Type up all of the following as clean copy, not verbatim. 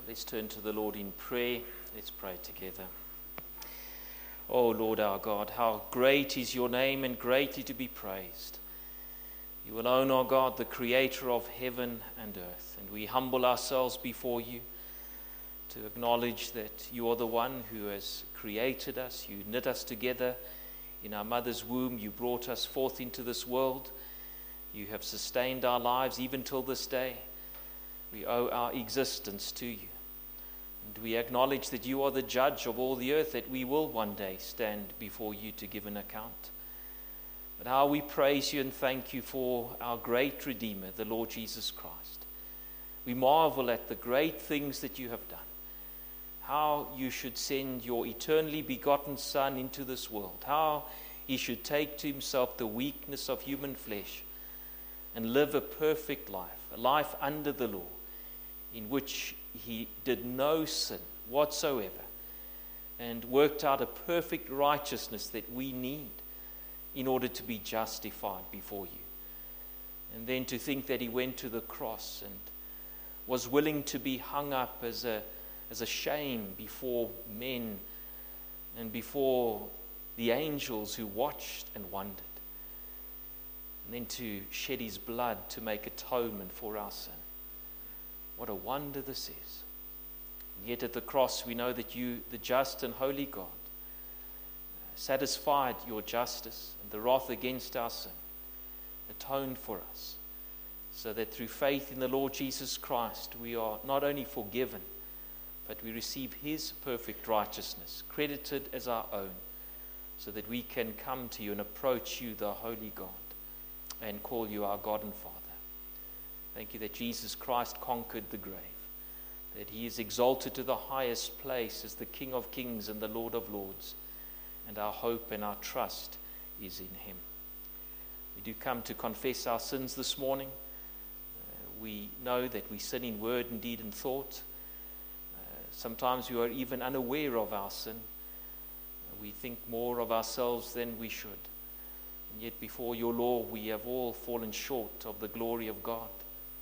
Let's turn to the Lord in prayer. Let's pray together. Oh Lord our God, how great is your name and greatly to be praised. You alone are God, the creator of heaven and earth. And we humble ourselves before you to acknowledge that you are the one who has created us. You knit us together in our mother's womb. You brought us forth into this world. You have sustained our lives even till this day. We owe our existence to you. And we acknowledge that you are the judge of all the earth, that we will one day stand before you to give an account. But how we praise you and thank you for our great Redeemer, the Lord Jesus Christ. We marvel at the great things that you have done. How you should send your eternally begotten Son into this world. How he should take to himself the weakness of human flesh and live a perfect life, a life under the law, in which he did no sin whatsoever and worked out a perfect righteousness that we need in order to be justified before you. And then to think that he went to the cross and was willing to be hung up as a shame before men and before the angels who watched and wondered. And then to shed his blood to make atonement for our sin. What a wonder this is. And yet at the cross we know that you, the just and holy God, satisfied your justice and the wrath against our sin, atoned for us, so that through faith in the Lord Jesus Christ we are not only forgiven, but we receive his perfect righteousness, credited as our own, so that we can come to you and approach you, the holy God, and call you our God and Father. Thank you that Jesus Christ conquered the grave, that he is exalted to the highest place as the King of kings and the Lord of lords, and our hope and our trust is in him. We do come to confess our sins this morning. We know that we sin in word and deed and thought. Sometimes we are even unaware of our sin. We think more of ourselves than we should. And yet before your law we have all fallen short of the glory of God.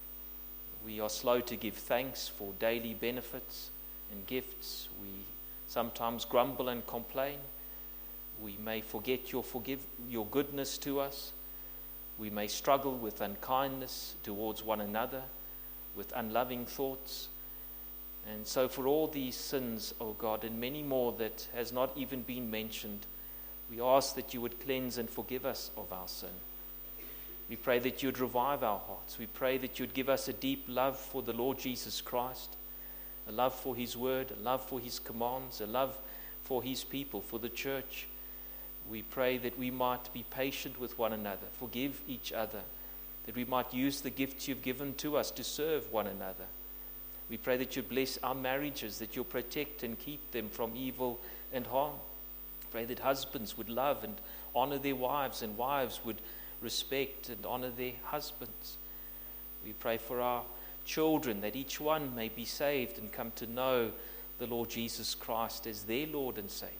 We are slow to give thanks for daily benefits and gifts. We sometimes grumble and complain. We may forget your goodness to us. We may struggle with unkindness towards one another, with unloving thoughts. And so for all these sins, O God, and many more that has not even been mentioned, we ask that you would cleanse and forgive us of our sin. We pray that you would revive our hearts. We pray that you would give us a deep love for the Lord Jesus Christ, a love for his word, a love for his commands, a love for his people, for the church. We pray that we might be patient with one another, forgive each other, that we might use the gifts you've given to us to serve one another. We pray that you bless our marriages, that you'll protect and keep them from evil and harm. Pray that husbands would love and honor their wives, and wives would respect and honor their husbands. We pray for our children, that each one may be saved and come to know the Lord Jesus Christ as their Lord and Savior.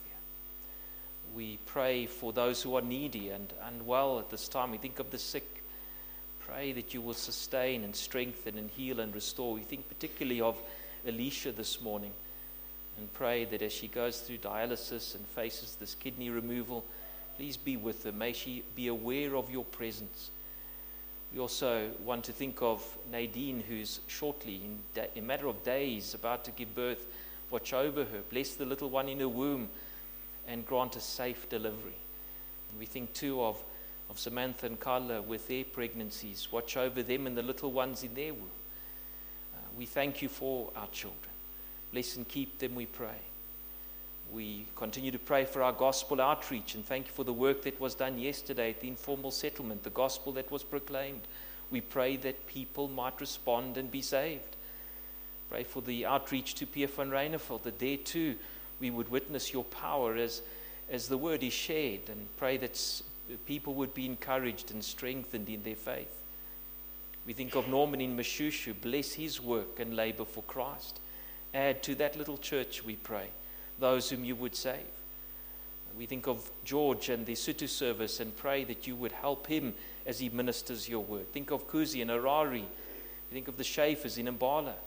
We pray for those who are needy and unwell at this time. We think of the sick. Pray that you will sustain and strengthen and heal and restore. We think particularly of Alicia this morning, and pray that as she goes through dialysis and faces this kidney removal, please be with her. May she be aware of your presence. We also want to think of Nadine, who's shortly, in a matter of days, about to give birth. Watch over her. Bless the little one in her womb and grant a safe delivery. And we think too of Samantha and Carla with their pregnancies. Watch over them and the little ones in their womb. We thank you for our children. Bless and keep them, we pray. We continue to pray for our gospel outreach and thank you for the work that was done yesterday at the informal settlement, the gospel that was proclaimed. We pray that people might respond and be saved. Pray for the outreach to Pierre van Ryneveld, that there too we would witness your power as the word is shared, and pray that people would be encouraged and strengthened in their faith. We think of Norman in Mashushu. Bless his work and labor for Christ. Add to that little church, we pray, those whom you would save. We think of George and the Sotho service and pray that you would help him as he ministers your word. Think of Kuzi and Harare. We think of the Schaefers in Mbala.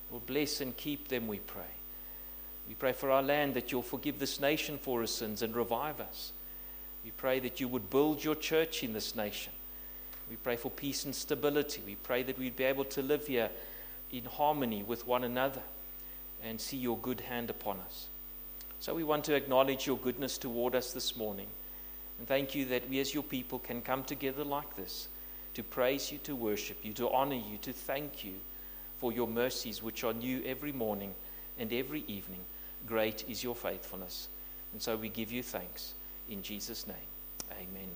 Lord, bless and keep them, we pray. We pray for our land, that you'll forgive this nation for our sins and revive us. We pray that you would build your church in this nation. We pray for peace and stability. We pray that we'd be able to live here in harmony with one another and see your good hand upon us. So we want to acknowledge your goodness toward us this morning. And thank you that we as your people can come together like this to praise you, to worship you, to honor you, to thank you for your mercies which are new every morning and every evening. Great is your faithfulness. And so we give you thanks in Jesus' name. Amen.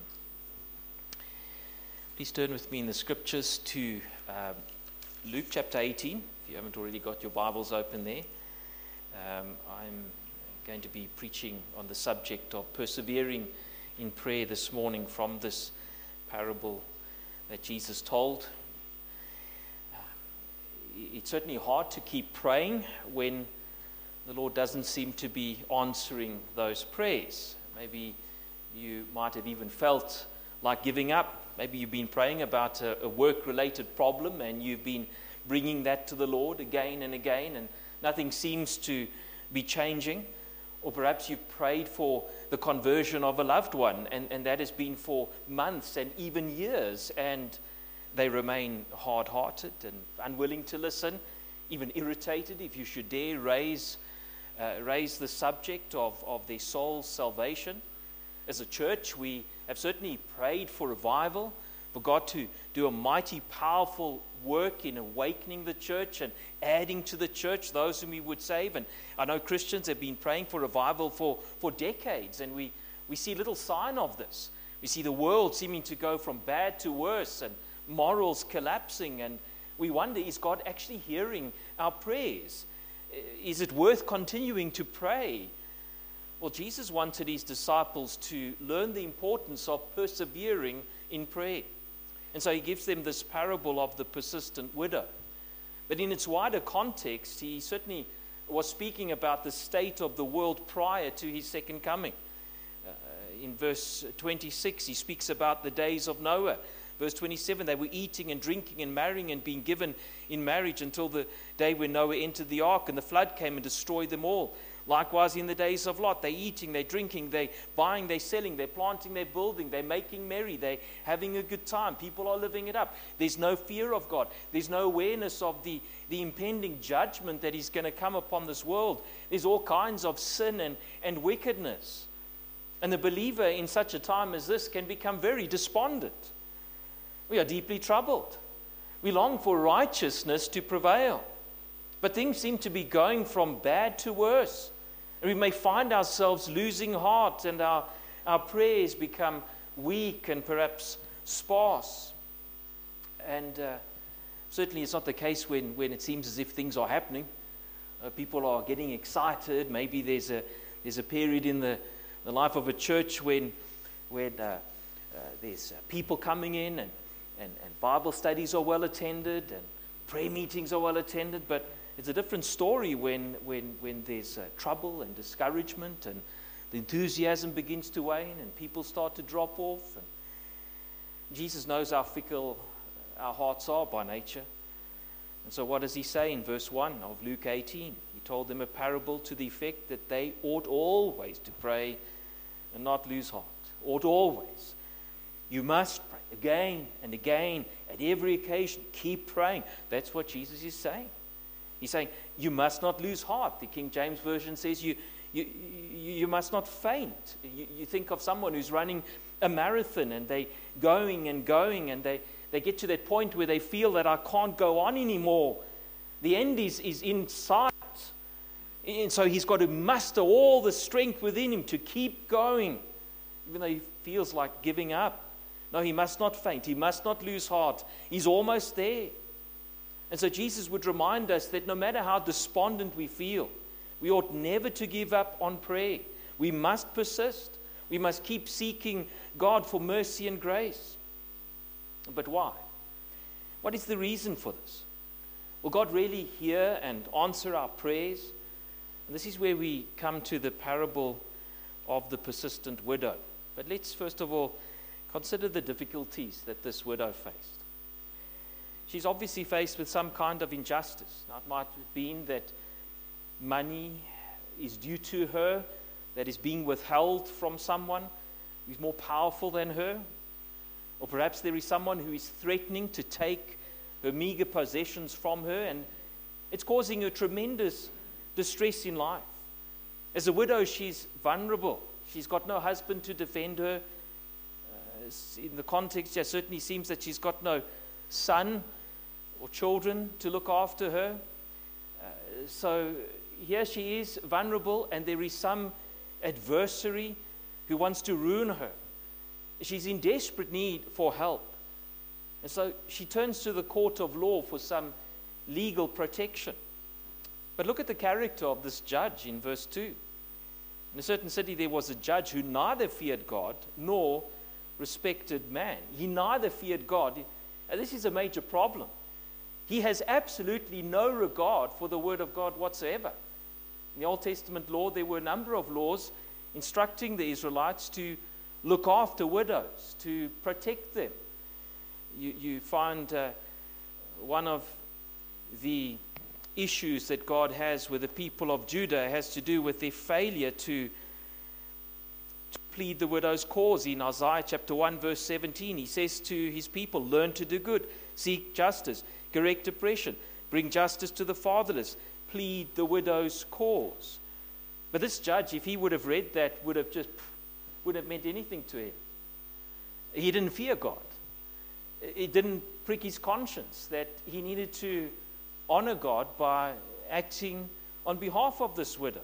Please turn with me in the scriptures to Luke chapter 18, if you haven't already got your Bibles open there. I'm going to be preaching on the subject of persevering in prayer this morning from this parable that Jesus told. It's certainly hard to keep praying when the Lord doesn't seem to be answering those prayers. Maybe you might have even felt like giving up. Maybe you've been praying about a work-related problem and you've been bringing that to the Lord again and again, and nothing seems to be changing. Or perhaps you've prayed for the conversion of a loved one, and that has been for months and even years, and they remain hard-hearted and unwilling to listen, even irritated if you should dare raise the subject of their soul's salvation. As a church, we have certainly prayed for revival, for God to do a mighty, powerful work in awakening the church and adding to the church those whom He would save. And I know Christians have been praying for revival for decades, and we see little sign of this. We see the world seeming to go from bad to worse and morals collapsing, and we wonder, is God actually hearing our prayers? Is it worth continuing to pray? Well, Jesus wanted His disciples to learn the importance of persevering in prayer. And so He gives them this parable of the persistent widow. But in its wider context, He certainly was speaking about the state of the world prior to His second coming. In verse 26, He speaks about the days of Noah. Verse 27, they were eating and drinking and marrying and being given in marriage until the day when Noah entered the ark, and the flood came and destroyed them all. Likewise, in the days of Lot, they're eating, they're drinking, they're buying, they're selling, they're planting, they're building, they're making merry, they're having a good time. People are living it up. There's no fear of God. There's no awareness of the impending judgment that is going to come upon this world. There's all kinds of sin and wickedness. And the believer in such a time as this can become very despondent. We are deeply troubled. We long for righteousness to prevail. But things seem to be going from bad to worse. And we may find ourselves losing heart, and our prayers become weak and perhaps sparse. And certainly it's not the case when it seems as if things are happening. People are getting excited. Maybe there's a period in the life of a church when there's people coming in and Bible studies are well attended and prayer meetings are well attended, but it's a different story when there's trouble and discouragement and the enthusiasm begins to wane and people start to drop off. And Jesus knows how fickle our hearts are by nature. And so what does He say in verse 1 of Luke 18? He told them a parable to the effect that they ought always to pray and not lose heart. Ought always. You must pray again and again at every occasion. Keep praying. That's what Jesus is saying. He's saying, you must not lose heart. The King James Version says you must not faint. You think of someone who's running a marathon and they going and going and they get to that point where they feel that I can't go on anymore. The end is in sight. And so he's got to muster all the strength within him to keep going, even though he feels like giving up. No, he must not faint. He must not lose heart. He's almost there. And so Jesus would remind us that no matter how despondent we feel, we ought never to give up on prayer. We must persist. We must keep seeking God for mercy and grace. But why? What is the reason for this? Will God really hear and answer our prayers? And this is where we come to the parable of the persistent widow. But let's first of all consider the difficulties that this widow faced. She's obviously faced with some kind of injustice. Now, it might have been that money is due to her, that is being withheld from someone who is more powerful than her. Or perhaps there is someone who is threatening to take her meager possessions from her, and it's causing her tremendous distress in life. As a widow, she's vulnerable. She's got no husband to defend her. In the context, it certainly seems that she's got no son or children to look after her. So here she is, vulnerable, and there is some adversary who wants to ruin her. She's in desperate need for help. And so she turns to the court of law for some legal protection. But look at the character of this judge in verse 2. In a certain city there was a judge who neither feared God nor respected man. He neither feared God. And this is a major problem. He has absolutely no regard for the word of God whatsoever. In the Old Testament law, there were a number of laws instructing the Israelites to look after widows, to protect them. You find one of the issues that God has with the people of Judah has to do with their failure to plead the widow's cause. In Isaiah chapter 1 verse 17, he says to his people, learn to do good, seek justice, correct oppression, bring justice to the fatherless, plead the widow's cause. But this judge, if he would have read that, would have meant anything to him. He didn't fear God. It didn't prick his conscience that he needed to honor God by acting on behalf of this widow.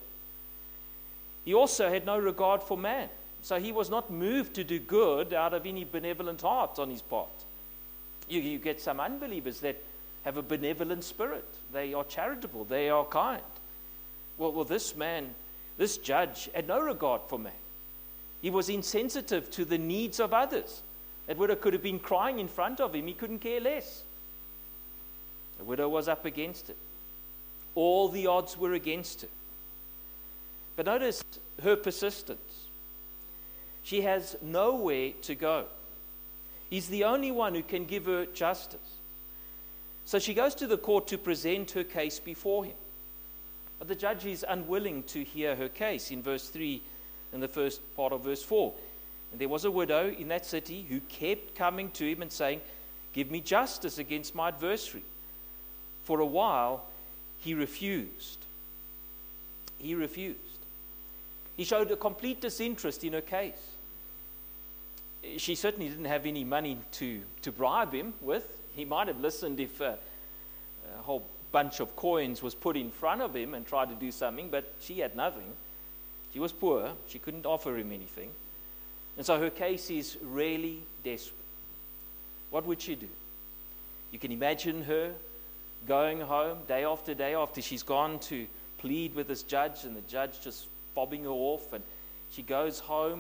He also had no regard for man. So he was not moved to do good out of any benevolent heart on his part. You get some unbelievers that have a benevolent spirit. They are charitable. They are kind. Well, this man, this judge, had no regard for man. He was insensitive to the needs of others. That widow could have been crying in front of him. He couldn't care less. The widow was up against it. All the odds were against her. But notice her persistence. She has nowhere to go. He's the only one who can give her justice. So she goes to the court to present her case before him. But the judge is unwilling to hear her case. In verse 3 and the first part of verse 4. And there was a widow in that city who kept coming to him and saying, give me justice against my adversary. For a while, he refused. He refused. He showed a complete disinterest in her case. She certainly didn't have any money to bribe him with. He might have listened if a whole bunch of coins was put in front of him and tried to do something, but she had nothing. She was poor. She couldn't offer him anything. And so her case is really desperate. What would she do? You can imagine her going home day after she's gone to plead with this judge, and the judge just fobbing her off, and she goes home,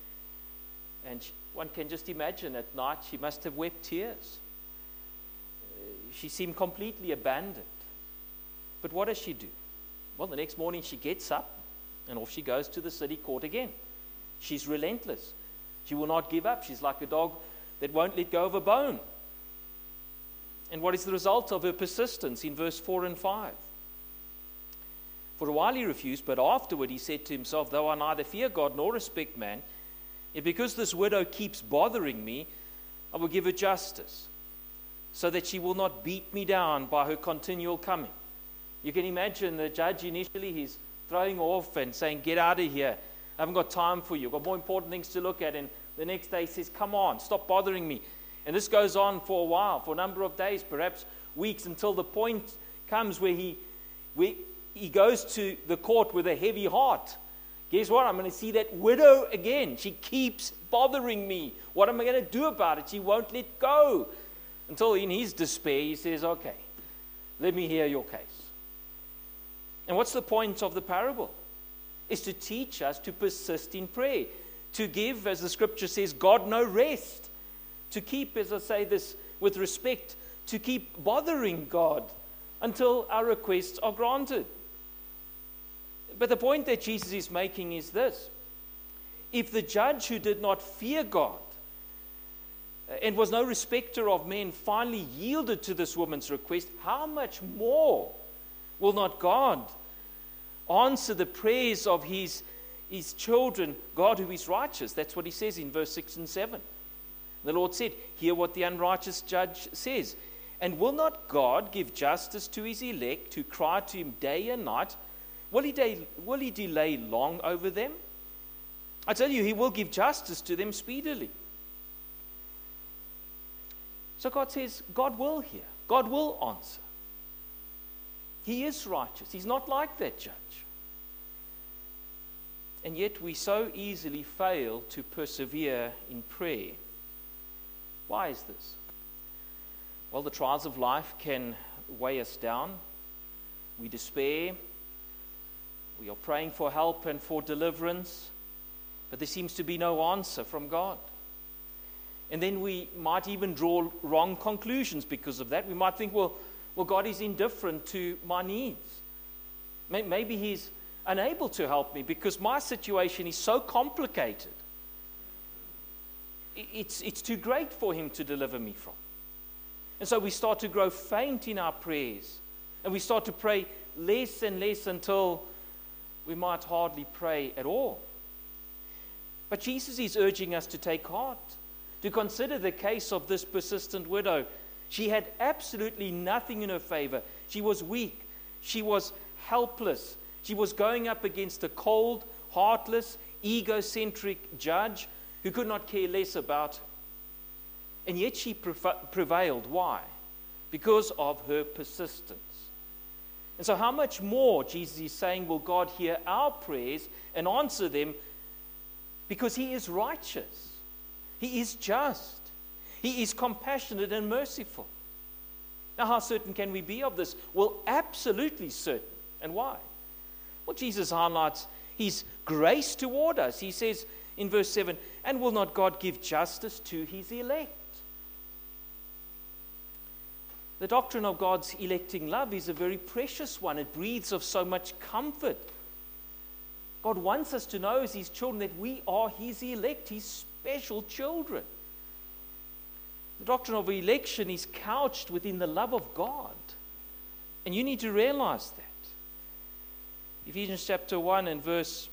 and one can just imagine at night she must have wept tears. She seemed completely abandoned. But what does she do? Well, the next morning she gets up and off she goes to the city court again. She's relentless. She will not give up. She's like a dog that won't let go of a bone. And what is the result of her persistence in verse 4 and 5? For a while he refused, but afterward he said to himself, though I neither fear God nor respect man, yet because this widow keeps bothering me, I will give her justice, so that she will not beat me down by her continual coming. You can imagine the judge initially, he's throwing off and saying, get out of here. I haven't got time for you. I've got more important things to look at. And the next day he says, come on, stop bothering me. And this goes on for a while, for a number of days, perhaps weeks, until the point comes where he goes to the court with a heavy heart. Guess what? I'm going to see that widow again. She keeps bothering me. What am I going to do about it? She won't let go. Until in his despair, he says, okay, let me hear your case. And what's the point of the parable? Is to teach us to persist in prayer. To give, as the scripture says, God no rest. To keep, as I say this with respect, to keep bothering God until our requests are granted. But the point that Jesus is making is this. If the judge who did not fear God and was no respecter of men, finally yielded to this woman's request, how much more will not God answer the prayers of his children, God who is righteous? That's what he says in verse 6 and 7. The Lord said, hear what the unrighteous judge says. And will not God give justice to his elect who cry to him day and night? Will he delay long over them? I tell you, he will give justice to them speedily. So God says, God will hear. God will answer. He is righteous. He's not like that judge. And yet we so easily fail to persevere in prayer. Why is this? Well, the trials of life can weigh us down. We despair. We are praying for help and for deliverance, but there seems to be no answer from God. And then we might even draw wrong conclusions because of that. We might think, well, God is indifferent to my needs. Maybe he's unable to help me because my situation is so complicated. It's too great for him to deliver me from. And so we start to grow faint in our prayers. And we start to pray less and less until we might hardly pray at all. But Jesus is urging us to take heart, to consider the case of this persistent widow. She had absolutely nothing in her favor. She was weak. She was helpless. She was going up against a cold, heartless, egocentric judge who could not care less about her. And yet she prevailed. Why? Because of her persistence. And so how much more, Jesus is saying, will God hear our prayers and answer them, because he is righteous. He is just. He is compassionate and merciful. Now, how certain can we be of this? Well, absolutely certain. And why? Well, Jesus highlights his grace toward us. He says in verse 7, and will not God give justice to his elect? The doctrine of God's electing love is a very precious one. It breathes of so much comfort. God wants us to know as his children that we are his elect, his special children. The doctrine of election is couched within the love of God. And you need to realize that. Ephesians chapter 1 and verse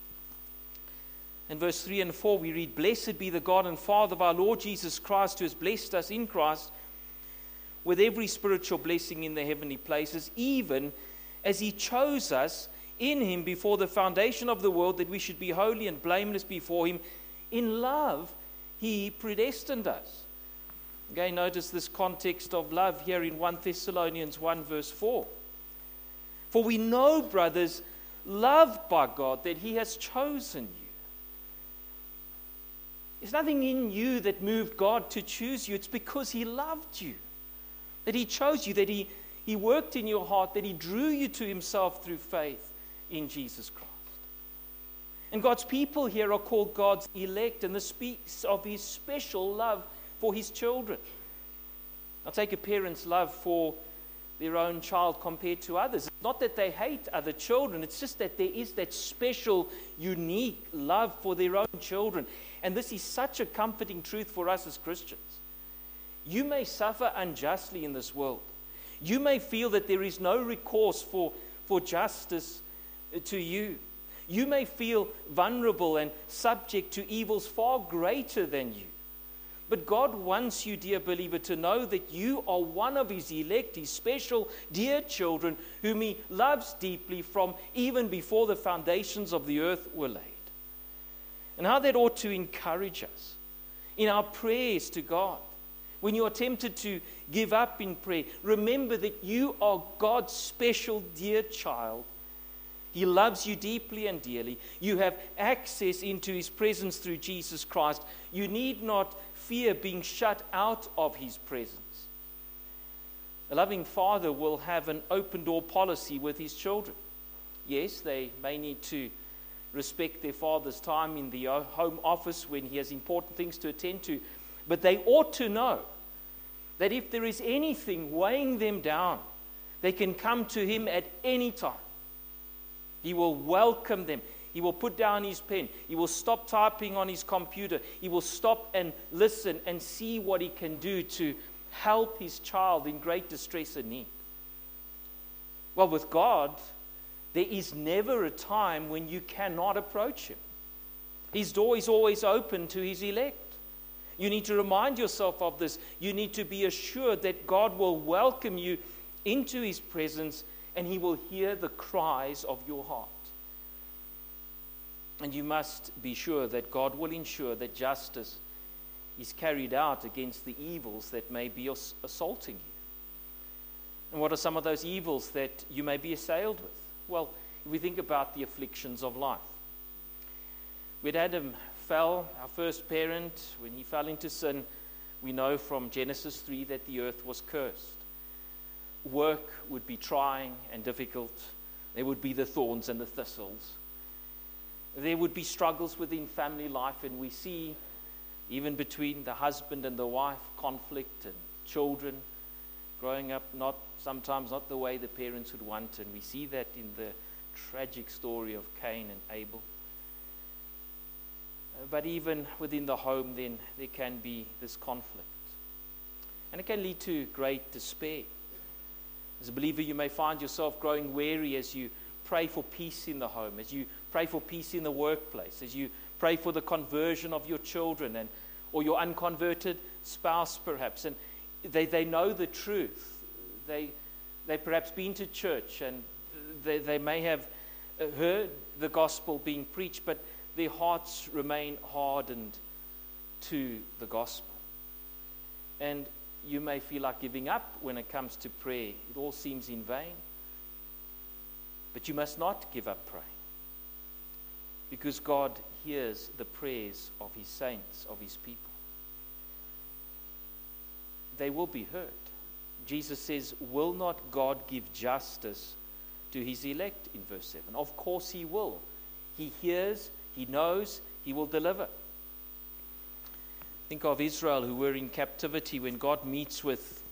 3 and 4, we read, blessed be the God and Father of our Lord Jesus Christ, who has blessed us in Christ with every spiritual blessing in the heavenly places, even as he chose us in him before the foundation of the world, that we should be holy and blameless before him. In love, he predestined us. Again, notice this context of love here in 1 Thessalonians 1 verse 4. For we know, brothers, loved by God, that he has chosen you. There's nothing in you that moved God to choose you. It's because he loved you, that he chose you, that he worked in your heart, that he drew you to himself through faith in Jesus Christ. And God's people here are called God's elect, and this speaks of his special love for his children. Now, take a parent's love for their own child compared to others. It's not that they hate other children, it's just that there is that special, unique love for their own children. And this is such a comforting truth for us as Christians. You may suffer unjustly in this world. You may feel that there is no recourse for justice to you. You may feel vulnerable and subject to evils far greater than you. But God wants you, dear believer, to know that you are one of his elect, his special, dear children, whom he loves deeply from even before the foundations of the earth were laid. And how that ought to encourage us in our prayers to God. When you are tempted to give up in prayer, remember that you are God's special, dear child. He loves you deeply and dearly. You have access into his presence through Jesus Christ. You need not fear being shut out of his presence. A loving father will have an open door policy with his children. Yes, they may need to respect their father's time in the home office when he has important things to attend to. But they ought to know that if there is anything weighing them down, they can come to him at any time. He will welcome them. He will put down his pen. He will stop typing on his computer. He will stop and listen and see what he can do to help his child in great distress and need. Well, with God, there is never a time when you cannot approach him. His door is always open to his elect. You need to remind yourself of this. You need to be assured that God will welcome you into his presence and he will hear the cries of your heart. And you must be sure that God will ensure that justice is carried out against the evils that may be assaulting you. And what are some of those evils that you may be assailed with? Well, if we think about the afflictions of life. When Adam fell, our first parent, when he fell into sin, we know from Genesis 3 that the earth was cursed. Work would be trying and difficult. There would be the thorns and the thistles. There would be struggles within family life, and we see, even between the husband and the wife, conflict and children growing up sometimes not the way the parents would want, and we see that in the tragic story of Cain and Abel. But even within the home, then, there can be this conflict. And it can lead to great despair. As a believer, you may find yourself growing weary as you pray for peace in the home, as you pray for peace in the workplace, as you pray for the conversion of your children or your unconverted spouse, perhaps. And they know the truth. They perhaps been to church, and they may have heard the gospel being preached, but their hearts remain hardened to the gospel. And you may feel like giving up when it comes to prayer. It all seems in vain. But you must not give up praying, because God hears the prayers of his saints, of his people. They will be heard. Jesus says, will not God give justice to his elect in verse 7? Of course he will. He hears, he knows, he will deliver. Think of Israel, who were in captivity, when God meets with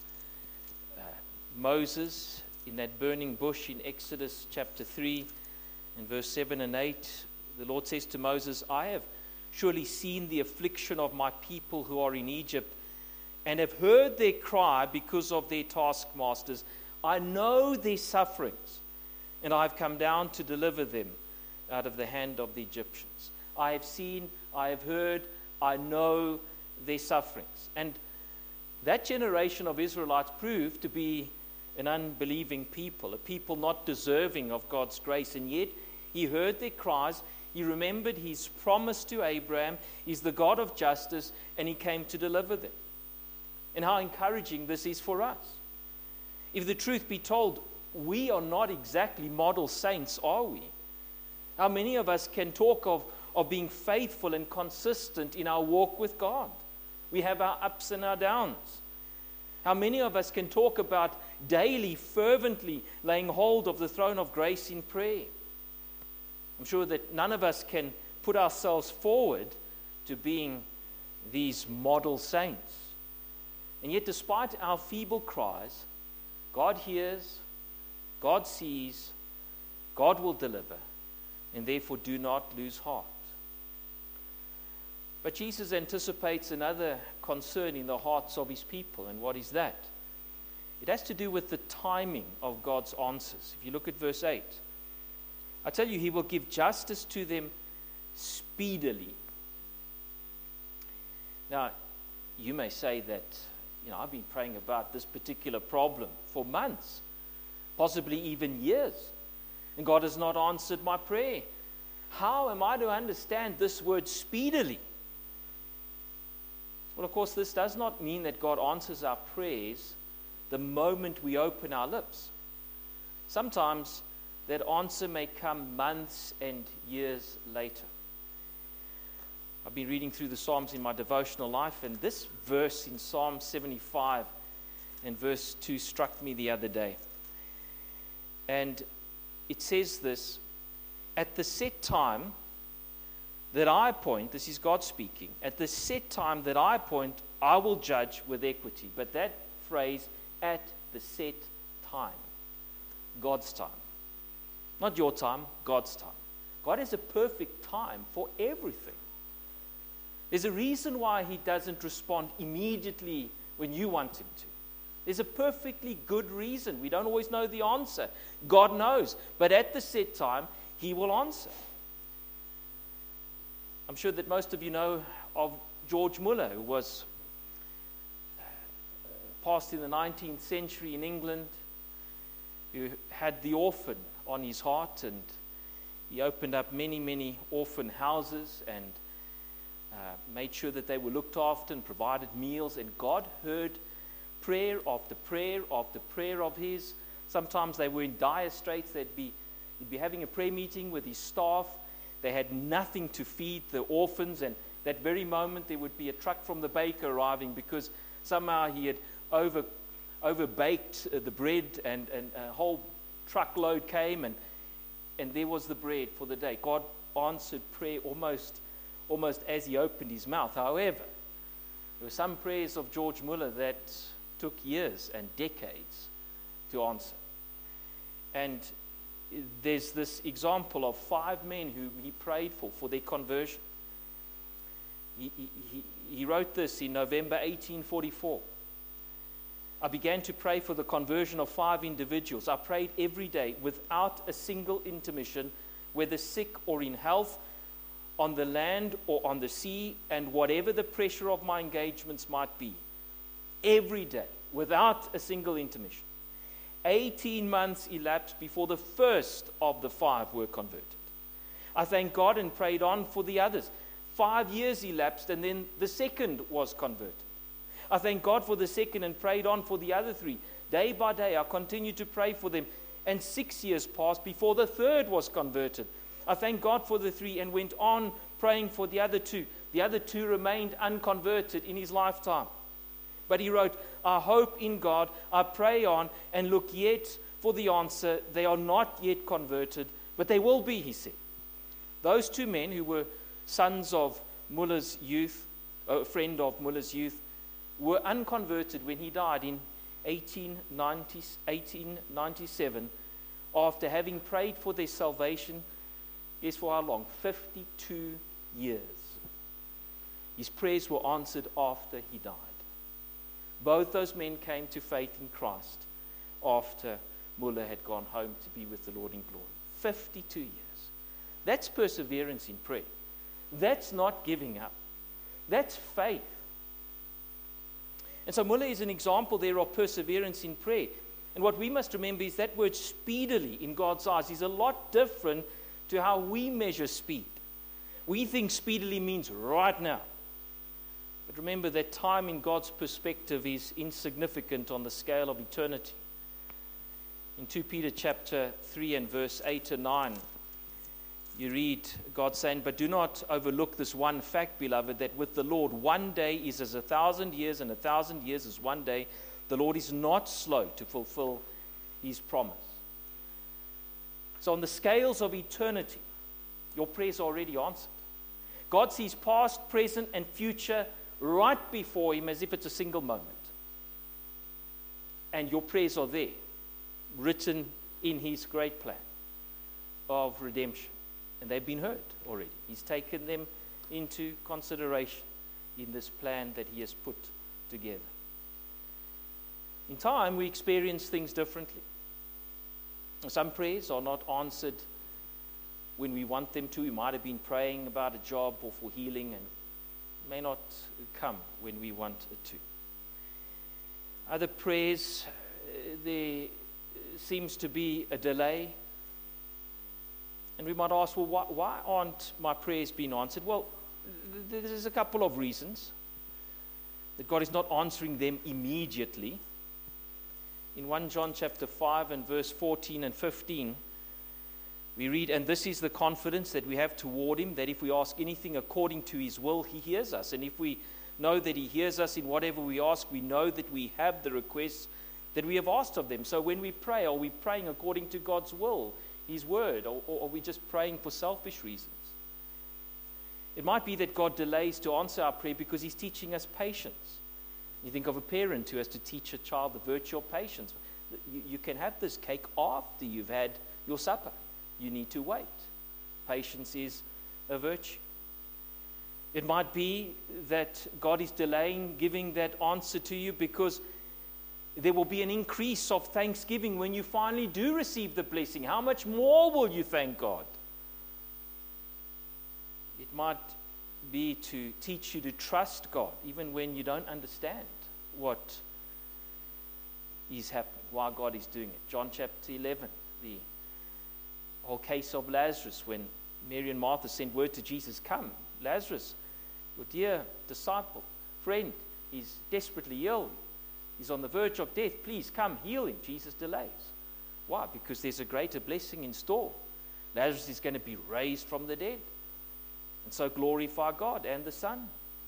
Moses in that burning bush in Exodus chapter 3 and verse 7 and 8. The Lord says to Moses, I have surely seen the affliction of my people who are in Egypt, and have heard their cry because of their taskmasters. I know their sufferings, and I have come down to deliver them out of the hand of the Egyptians. I have seen, I have heard, I know their sufferings. And that generation of Israelites proved to be an unbelieving people, a people not deserving of God's grace. And yet he heard their cries. He remembered his promise to Abraham. He's the God of justice, and he came to deliver them. And how encouraging this is for us. If the truth be told, we are not exactly model saints, are we? How many of us can talk of being faithful and consistent in our walk with God? We have our ups and our downs. How many of us can talk about daily, fervently laying hold of the throne of grace in prayer? I'm sure that none of us can put ourselves forward to being these model saints. And yet, despite our feeble cries, God hears, God sees, God will deliver, and therefore do not lose heart. But Jesus anticipates another concern in the hearts of his people, and what is that? It has to do with the timing of God's answers. If you look at verse 8, I tell you, he will give justice to them speedily. Now, you may say that, I've been praying about this particular problem for months, possibly even years, and God has not answered my prayer. How am I to understand this word speedily? Well, of course, this does not mean that God answers our prayers the moment we open our lips. Sometimes that answer may come months and years later. I've been reading through the Psalms in my devotional life, and this verse in Psalm 75 and verse 2 struck me the other day. And it says this, at the set time that I appoint, this is God speaking, at the set time that I appoint, I will judge with equity. But that phrase, at the set time, God's time. Not your time, God's time. God has a perfect time for everything. There's a reason why He doesn't respond immediately when you want Him to. There's a perfectly good reason. We don't always know the answer. God knows. But at the set time, He will answer. I'm sure that most of you know of George Muller, who was passed in the 19th century in England, who had the orphan on his heart, and he opened up many, many orphan houses and made sure that they were looked after and provided meals. And God heard prayer after prayer after prayer of his. Sometimes they were in dire straits. He'd be having a prayer meeting with his staff. They had nothing to feed the orphans, and that very moment there would be a truck from the baker arriving because somehow he had overbaked the bread, and a whole truckload came, and there was the bread for the day. God answered prayer almost as he opened his mouth. However, there were some prayers of George Muller that took years and decades to answer. And there's this example of 5 men whom he prayed for their conversion. He wrote this in November 1844. I began to pray for the conversion of 5 individuals. I prayed every day without a single intermission, whether sick or in health, on the land or on the sea, and whatever the pressure of my engagements might be. Every day, without a single intermission. 18 months elapsed before the first of the 5 were converted. I thanked God and prayed on for the others. 5 years elapsed, and then the second was converted. I thanked God for the second and prayed on for the other 3. Day by day, I continued to pray for them, and 6 years passed before the third was converted. I thanked God for the 3 and went on praying for the other 2. The other 2 remained unconverted in his lifetime. But he wrote, I hope in God, I pray on, and look yet for the answer. They are not yet converted, but they will be, he said. Those 2 men who were sons of Muller's youth, a friend of Muller's youth, were unconverted when he died in 1897, after having prayed for their salvation. Guess for how long? 52 years. His prayers were answered after he died. Both those men came to faith in Christ after Muller had gone home to be with the Lord in glory. 52 years. That's perseverance in prayer. That's not giving up. That's faith. And so Muller is an example there of perseverance in prayer. And what we must remember is that word speedily in God's eyes is a lot different to how we measure speed. We think speedily means right now. But remember that time in God's perspective is insignificant on the scale of eternity. In 2 Peter chapter 3 and verse 8 and 9, you read God saying, but do not overlook this one fact, beloved, that with the Lord 1 day is as 1,000 years, and 1,000 years is 1 day. The Lord is not slow to fulfill his promise. So on the scales of eternity, your prayers are already answered. God sees past, present, and future right before him as if it's a single moment. And your prayers are there, written in his great plan of redemption. And they've been heard already. He's taken them into consideration in this plan that he has put together. In time, we experience things differently. Some prayers are not answered when we want them to. We might have been praying about a job or for healing, and may not come when we want it to. Other prayers, there seems to be a delay. And we might ask, well, why aren't my prayers being answered? Well, there's a couple of reasons that God is not answering them immediately. In 1 John chapter 5 and verse 14 and 15, we read, and this is the confidence that we have toward him, that if we ask anything according to his will, he hears us. And if we know that he hears us in whatever we ask, we know that we have the requests that we have asked of them. So when we pray, are we praying according to God's will, his word, or are we just praying for selfish reasons? It might be that God delays to answer our prayer because he's teaching us patience. You think of a parent who has to teach a child the virtue of patience. You can have this cake after you've had your supper. You need to wait patience is a virtue. It might be that God is delaying giving that answer to you because there will be an increase of thanksgiving when you finally do receive the blessing. How much more will you thank God? It might be to teach you to trust God even when you don't understand what is happening, why God is doing it. John chapter 11, the whole case of Lazarus, when Mary and Martha sent word to Jesus, come, Lazarus, your dear disciple, friend, is desperately ill. He's on the verge of death. Please come, heal him. Jesus delays. Why? Because there's a greater blessing in store. Lazarus is going to be raised from the dead. And so glorify God and the Son.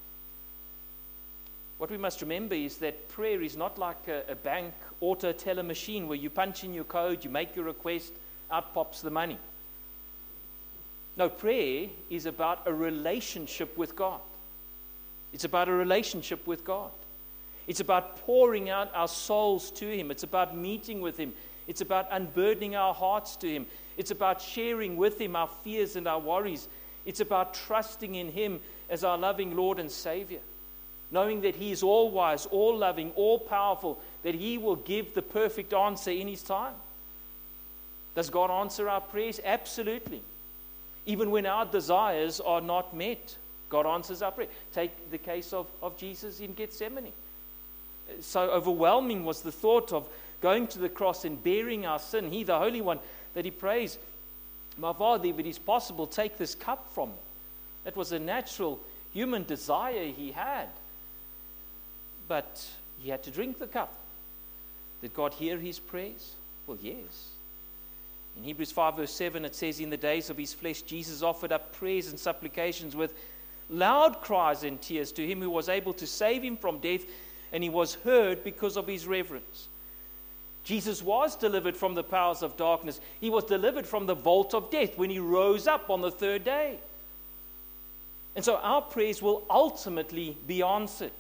What we must remember is that prayer is not like a bank auto teller machine where you punch in your code, you make your request, out pops the money. No, prayer is about a relationship with God. It's about a relationship with God. It's about pouring out our souls to Him. It's about meeting with Him. It's about unburdening our hearts to Him. It's about sharing with Him our fears and our worries. It's about trusting in Him as our loving Lord and Savior. Knowing that He is all-wise, all-loving, all-powerful, that He will give the perfect answer in His time. Does God answer our prayers? Absolutely. Even when our desires are not met, God answers our prayer. Take the case of Jesus in Gethsemane. So overwhelming was the thought of going to the cross and bearing our sin. He, the Holy One, that He prays, my Father, if it is possible, take this cup from me. That was a natural human desire He had. But He had to drink the cup. Did God hear His prayers? Well, yes. In Hebrews 5 verse 7 it says, in the days of His flesh, Jesus offered up prayers and supplications with loud cries and tears to Him who was able to save Him from death, and He was heard because of His reverence. Jesus was delivered from the powers of darkness. He was delivered from the vault of death when He rose up on the third day. And so our prayers will ultimately be answered.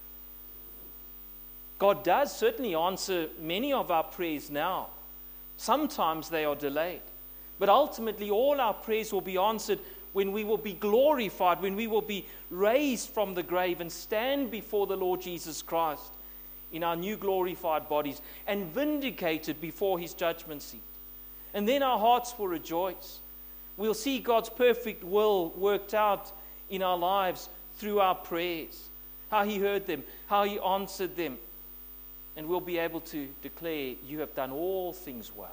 God does certainly answer many of our prayers now. Sometimes they are delayed. But ultimately all our prayers will be answered when we will be glorified, when we will be raised from the grave and stand before the Lord Jesus Christ in our new glorified bodies and vindicated before His judgment seat. And then our hearts will rejoice. We'll see God's perfect will worked out in our lives through our prayers, how He heard them, how He answered them. And we'll be able to declare, you have done all things well.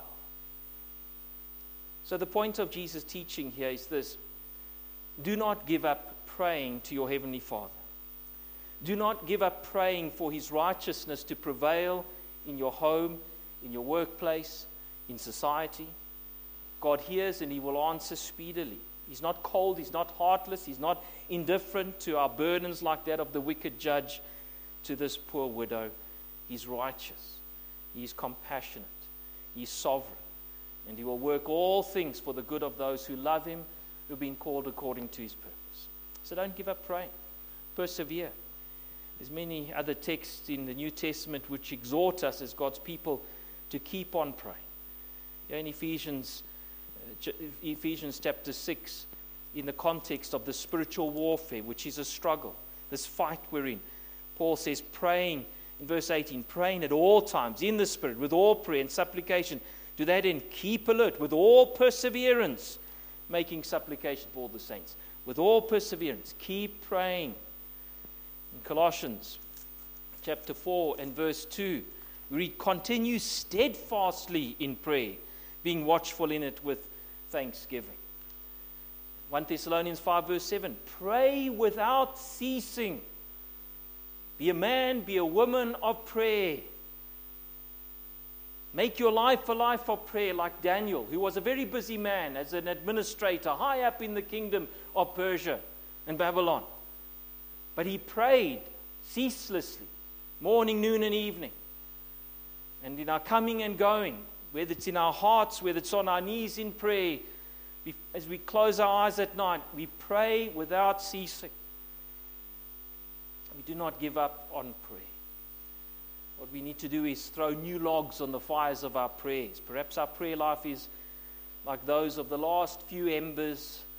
So the point of Jesus' teaching here is this. Do not give up praying to your Heavenly Father. Do not give up praying for His righteousness to prevail in your home, in your workplace, in society. God hears and He will answer speedily. He's not cold, He's not heartless, He's not indifferent to our burdens like that of the wicked judge to this poor widow. He's righteous, He is compassionate, He is sovereign, and He will work all things for the good of those who love Him, who have been called according to His purpose. So don't give up praying. Persevere. There's many other texts in the New Testament which exhort us as God's people to keep on praying. In Ephesians chapter 6, in the context of the spiritual warfare, which is a struggle, this fight we're in, Paul says praying, in verse 18, praying at all times in the Spirit with all prayer and supplication. To that end, keep alert with all perseverance, making supplication for all the saints. With all perseverance, keep praying. In Colossians chapter 4 and verse 2, we read, continue steadfastly in prayer, being watchful in it with thanksgiving. 1 Thessalonians 5 verse 7, pray without ceasing. Be a man, be a woman of prayer. Make your life a life of prayer like Daniel, who was a very busy man as an administrator high up in the kingdom of Persia and Babylon. But he prayed ceaselessly, morning, noon, and evening. And in our coming and going, whether it's in our hearts, whether it's on our knees in prayer, as we close our eyes at night, we pray without ceasing. We do not give up on prayer. What we need to do is throw new logs on the fires of our prayers. Perhaps our prayer life is like those of the last few embers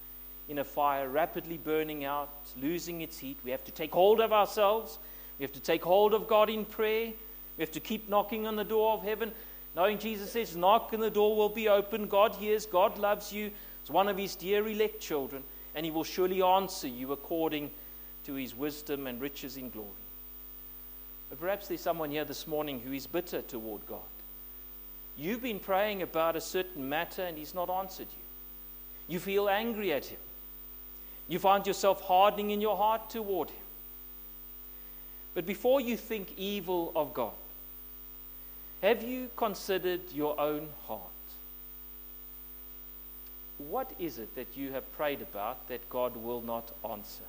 in a fire, rapidly burning out, losing its heat. We have to take hold of ourselves. We have to take hold of God in prayer. We have to keep knocking on the door of heaven, knowing Jesus says, knock and the door will be open. God hears, God loves you. It's one of his dear elect children, and he will surely answer you according to his wisdom and riches in glory. But perhaps there's someone here this morning who is bitter toward God. You've been praying about a certain matter and he's not answered you. You feel angry at him. You find yourself hardening in your heart toward him. But before you think evil of God, have you considered your own heart? What is it that you have prayed about that God will not answer?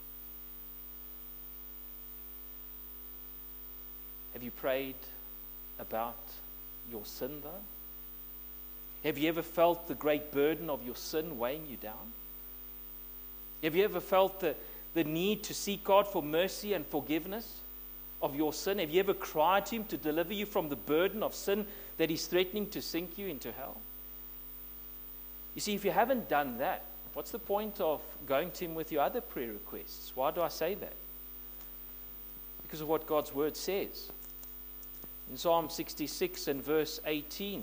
Have you prayed about your sin, though? Have you ever felt the great burden of your sin weighing you down? Have you ever felt the need to seek God for mercy and forgiveness of your sin? Have you ever cried to him to deliver you from the burden of sin that is threatening to sink you into hell? You see, if you haven't done that, what's the point of going to him with your other prayer requests? Why do I say that? Because of what God's word says. In Psalm 66 and verse 18,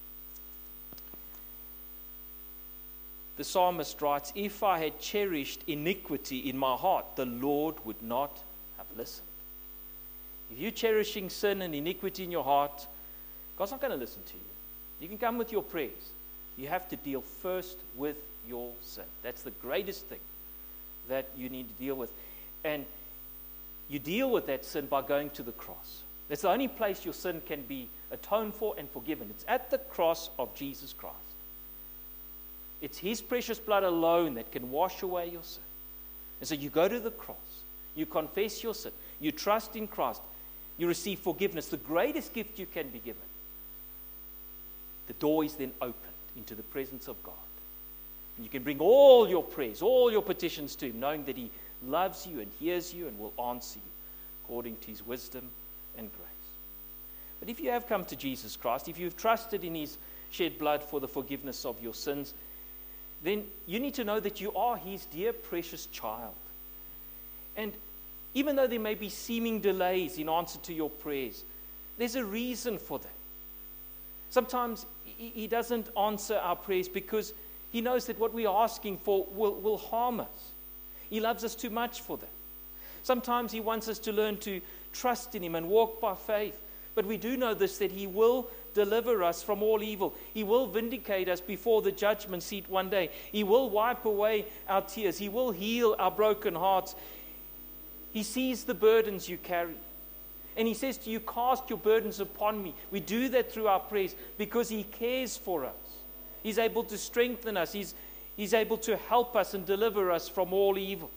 the psalmist writes, if I had cherished iniquity in my heart, the Lord would not have listened. If you're cherishing sin and iniquity in your heart, God's not going to listen to you. You can come with your prayers. You have to deal first with your sin. That's the greatest thing that you need to deal with. And you deal with that sin by going to the cross. That's the only place your sin can be atoned for and forgiven. It's at the cross of Jesus Christ. It's his precious blood alone that can wash away your sin. And so you go to the cross. You confess your sin. You trust in Christ. You receive forgiveness, the greatest gift you can be given. The door is then opened into the presence of God. And you can bring all your prayers, all your petitions to him, knowing that he loves you and hears you and will answer you according to his wisdom and grace. But if you have come to Jesus Christ, if you've trusted in his shed blood for the forgiveness of your sins, then you need to know that you are his dear precious child. And even though there may be seeming delays in answer to your prayers, there's a reason for that. Sometimes he doesn't answer our prayers because he knows that what we're asking for will harm us. He loves us too much for that. Sometimes he wants us to learn to trust in him and walk by faith. But we do know this, that he will deliver us from all evil. He will vindicate us before the judgment seat one day. He will wipe away our tears. He will heal our broken hearts. He sees the burdens you carry. And he says to you, cast your burdens upon me. We do that through our prayers because he cares for us. He's able to strengthen us. He's able to help us and deliver us from all evil.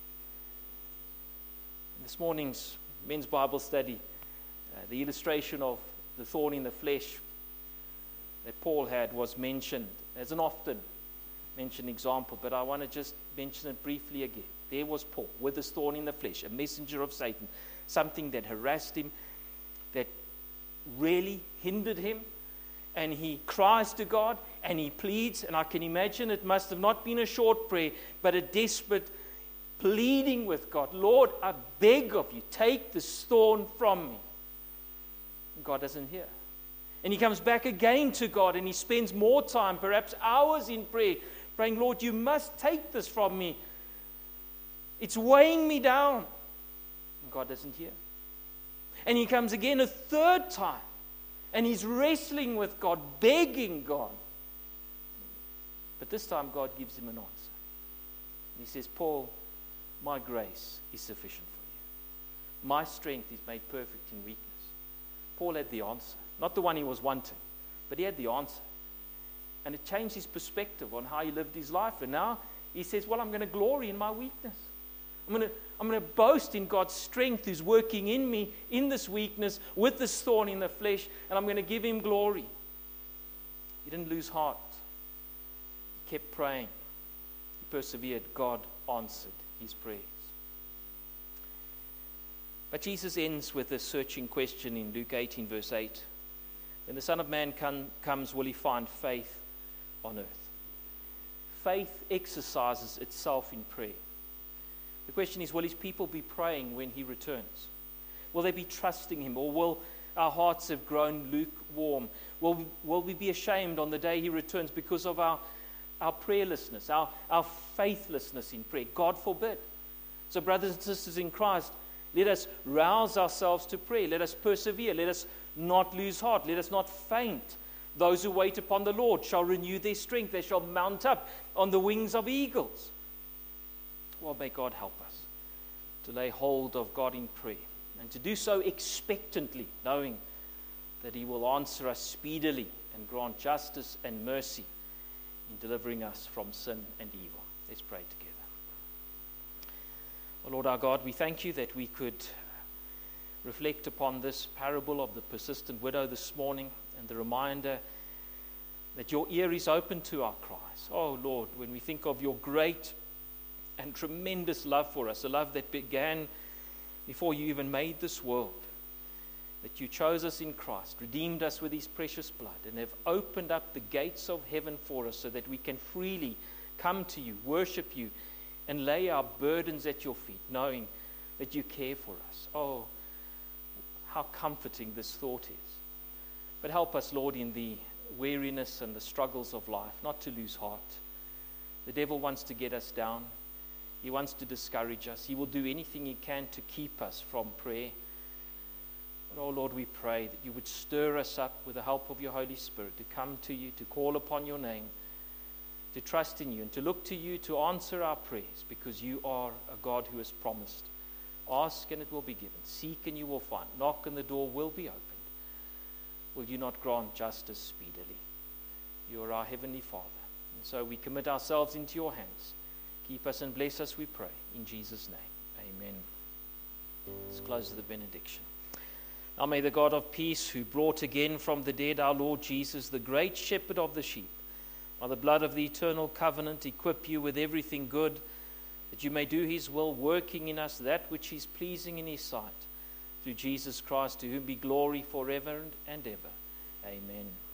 In this morning's men's Bible study, the illustration of the thorn in the flesh that Paul had was mentioned as an often mentioned example, but I want to just mention it briefly again. There was Paul with his thorn in the flesh, a messenger of Satan, something that harassed him, that really hindered him, and he cries to God and he pleads, and I can imagine it must have not been a short prayer, but a desperate pleading with God. Lord, I beg of you, take this thorn from me. And God doesn't hear. And he comes back again to God and he spends more time, perhaps hours in prayer, praying, Lord, you must take this from me. It's weighing me down. And God doesn't hear. And he comes again a third time and he's wrestling with God, begging God. But this time God gives him an answer. And he says, Paul, my grace is sufficient for you. My strength is made perfect in weakness. Paul had the answer. Not the one he was wanting, but he had the answer. And it changed his perspective on how he lived his life. And now he says, well, I'm going to glory in my weakness. I'm going to boast in God's strength who's working in me, in this weakness, with this thorn in the flesh, and I'm going to give him glory. He didn't lose heart. He kept praying. He persevered. God answered his prayers. But Jesus ends with a searching question in Luke 18, verse 8. When the Son of Man comes, will he find faith on earth? faith exercises itself in prayer. The question is, will his people be praying when he returns? Will they be trusting him, or will our hearts have grown lukewarm? Will we be ashamed on the day he returns because of our prayerlessness, our faithlessness in prayer? God forbid. So brothers and sisters in Christ, let us rouse ourselves to prayer. Let us persevere. Let us not lose heart. Let us not faint. Those who wait upon the Lord shall renew their strength. They shall mount up on the wings of eagles. Well, may God help us to lay hold of God in prayer, and to do so expectantly, knowing that he will answer us speedily and grant justice and mercy in delivering us from sin and evil. Let's pray together. Oh Lord our God, we thank you that we could reflect upon this parable of the persistent widow this morning, and the reminder that your ear is open to our cries. Oh Lord, when we think of your great and tremendous love for us, a love that began before you even made this world, that you chose us in Christ, redeemed us with his precious blood, and have opened up the gates of heaven for us so that we can freely come to you, worship you, and lay our burdens at your feet, knowing that you care for us. Oh, how comforting this thought is. But help us, Lord, in the weariness and the struggles of life, not to lose heart. The devil wants to get us down. He wants to discourage us. He will do anything he can to keep us from prayer. But, oh Lord, we pray that you would stir us up with the help of your Holy Spirit to come to you, to call upon your name, to trust in you, and to look to you to answer our prayers, because you are a God who has promised. Ask and it will be given. Seek and you will find. Knock and the door will be opened. Will you not grant justice speedily? You are our Heavenly Father. And so we commit ourselves into your hands. Keep us and bless us, we pray. In Jesus' name, amen. Let's close with the benediction. Now may the God of peace, who brought again from the dead our Lord Jesus, the great shepherd of the sheep, by the blood of the eternal covenant, equip you with everything good, that you may do his will, working in us that which is pleasing in his sight. Through Jesus Christ, to whom be glory forever and ever. Amen.